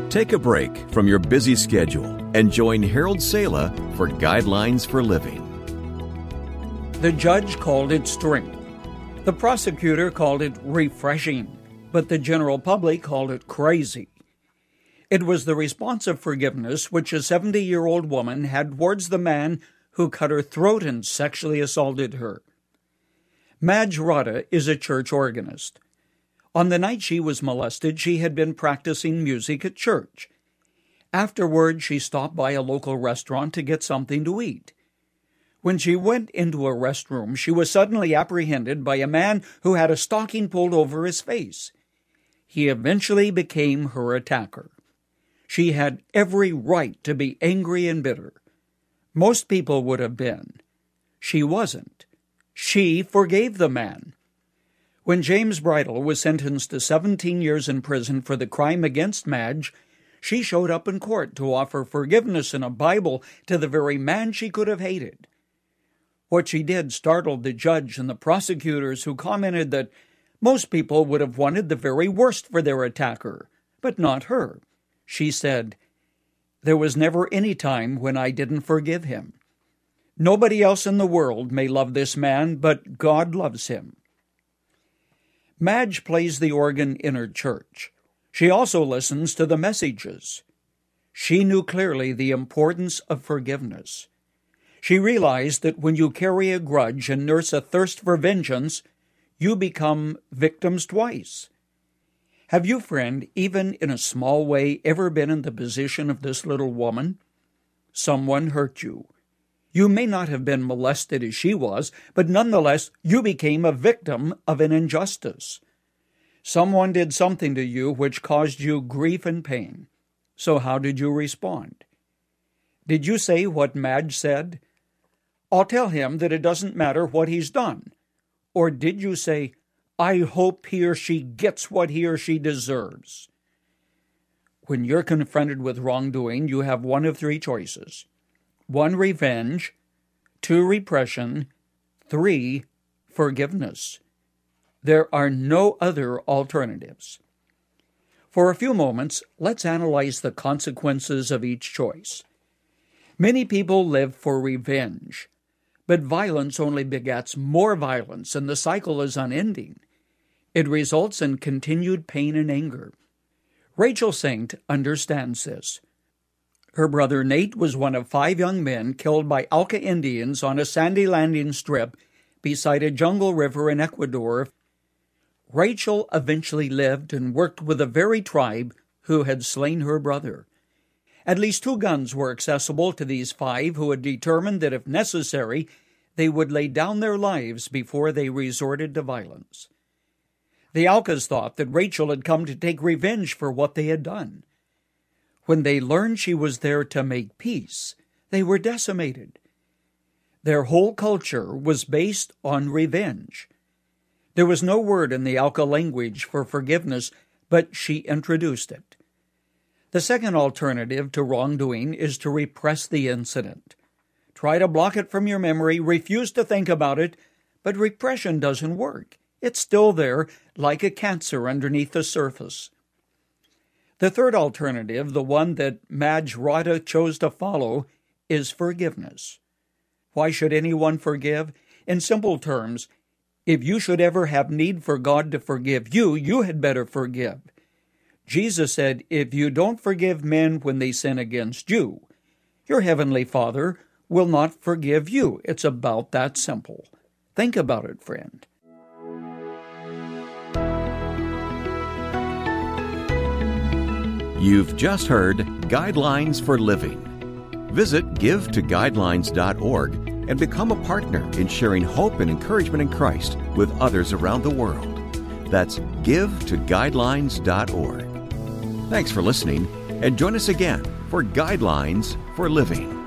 Take a break from your busy schedule and join Harold Sala for Guidelines for Living. The judge called it strength. The prosecutor called it refreshing, but the general public called it crazy. It was the response of forgiveness which a 70-year-old woman had towards the man who cut her throat and sexually assaulted her. Madge Rada is a church organist. On the night she was molested, she had been practicing music at church. Afterward, she stopped by a local restaurant to get something to eat. When she went into a restroom, she was suddenly apprehended by a man who had a stocking pulled over his face. He eventually became her attacker. She had every right to be angry and bitter. Most people would have been. She wasn't. She forgave the man. When James Bridle was sentenced to 17 years in prison for the crime against Madge, she showed up in court to offer forgiveness and a Bible to the very man she could have hated. What she did startled the judge and the prosecutors, who commented that most people would have wanted the very worst for their attacker, but not her. She said, "There was never any time when I didn't forgive him. Nobody else in the world may love this man, but God loves him." Madge plays the organ in her church. She also listens to the messages. She knew clearly the importance of forgiveness. She realized that when you carry a grudge and nurse a thirst for vengeance, you become victims twice. Have you, friend, even in a small way, ever been in the position of this little woman? Someone hurt you. You may not have been molested as she was, but nonetheless, you became a victim of an injustice. Someone did something to you which caused you grief and pain. So how did you respond? Did you say what Madge said? "I'll tell him that it doesn't matter what he's done"? Or did you say, "I hope he or she gets what he or she deserves"? When you're confronted with wrongdoing, you have one of three choices. 1, revenge. 2, repression. 3, forgiveness. There are no other alternatives. For a few moments, let's analyze the consequences of each choice. Many people live for revenge, but violence only begets more violence, and the cycle is unending. It results in continued pain and anger. Rachel Saint understands this. Her brother Nate was one of 5 young men killed by Auca Indians on a sandy landing strip beside a jungle river in Ecuador. Rachel eventually lived and worked with the very tribe who had slain her brother. At least 2 guns were accessible to these 5 who had determined that if necessary, they would lay down their lives before they resorted to violence. The Aucas thought that Rachel had come to take revenge for what they had done. When they learned she was there to make peace, they were decimated. Their whole culture was based on revenge. There was no word in the Auca language for forgiveness, but she introduced it. The second alternative to wrongdoing is to repress the incident. Try to block it from your memory, refuse to think about it, but repression doesn't work. It's still there, like a cancer underneath the surface. The third alternative, the one that Madge Rada chose to follow, is forgiveness. Why should anyone forgive? In simple terms, if you should ever have need for God to forgive you, you had better forgive. Jesus said, if you don't forgive men when they sin against you, your heavenly Father will not forgive you. It's about that simple. Think about it, friend. You've just heard Guidelines for Living. Visit givetoguidelines.org and become a partner in sharing hope and encouragement in Christ with others around the world. That's givetoguidelines.org. Thanks for listening, and join us again for Guidelines for Living.